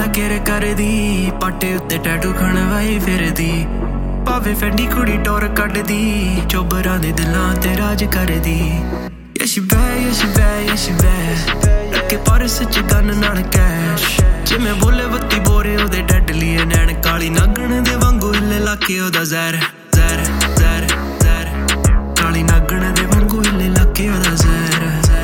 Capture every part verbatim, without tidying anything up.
केरे करदी पाटे उत्ते टैटू खणवाई फिरदी भावे फैंडी कुड़ी टोर कड्डदी चोबरां दे दिलां ते राज करदी Yeah she bad, yeah she bad, yeah she bad रखे परस च गन नाल कैश जिमें बोले बत्ती बोरे ओदे डैडली नैन काली नागण दे वांगू हिले लाके ओदा जहर जहर जहर जहर काली नागण दे वांगू हिले लाके ओदा जहर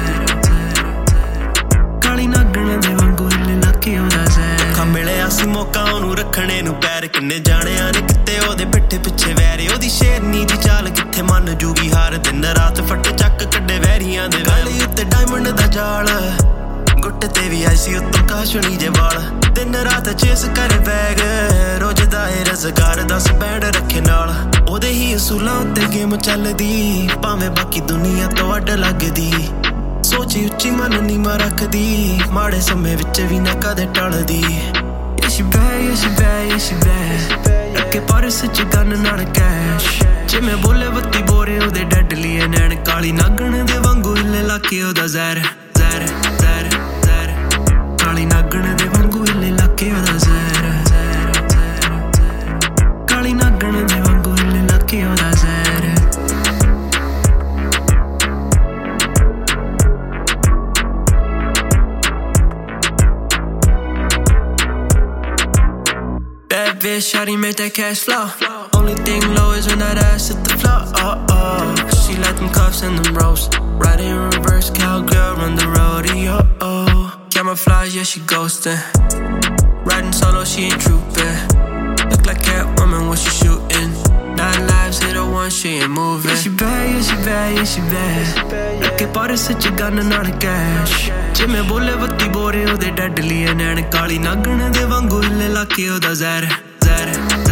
काली नागण दे वांगू हिले लाके ओदा जहर औखा मिलिया सी मौका ओनू रखणे नू पैर किन्ने जाणिया ने किते ओदे पिट्ठे पिछे वैरे ओदी शेरनी दी चाल किथे मन जूगी हार दिन रात फट चक कड्डे वैरियां दे गले उत्ते डायमंड दा जाल गुट्टे ते भी आई सी उत्तों काशनी जे वाल दिन रात चेस करे बैग रोज दा ए रज़गार दस बैंड रखे नाल ओदे ही असूलां उत्ते गेम चलदी भावें बाकी दुनिया तो अड्ड लगदी सोची उच्ची मन नीमा रखदी माड़े समय विच भी ना कदे टलदी Yeah she bad, yeah she bad, yeah she bad रखे परस च गन नाल कैश जिमें बोले बत्ती बोरे ओदे डैडली नैन काली नागण दे वांगू हिले लाके ओदा जहर जहर जहर जहर काली नागण दे वांगू हिले लाके ओदा जहर काली नागण दे वांगू हिले लाके ओदा जहर Bad bitch, shawty make that cash flow. Only thing low is when that ass hit the floor. Oh oh, she like them cuffs and them ropes. Riding in reverse, cowgirl run the rodeo. Oh, camouflage, yeah she ghosting. Riding solo, she ain't trooping. Look like Catwoman when she shooting. Nine lives hit her one, she ain't moving. Yeah she bad, yeah she bad, yeah she bad. रखे परस च gun नाल cash जिमें बोले बत्ती बोरे ओदे डैडली नैन काली नागण दे वांगू हिले लाके ओदा जहर जहर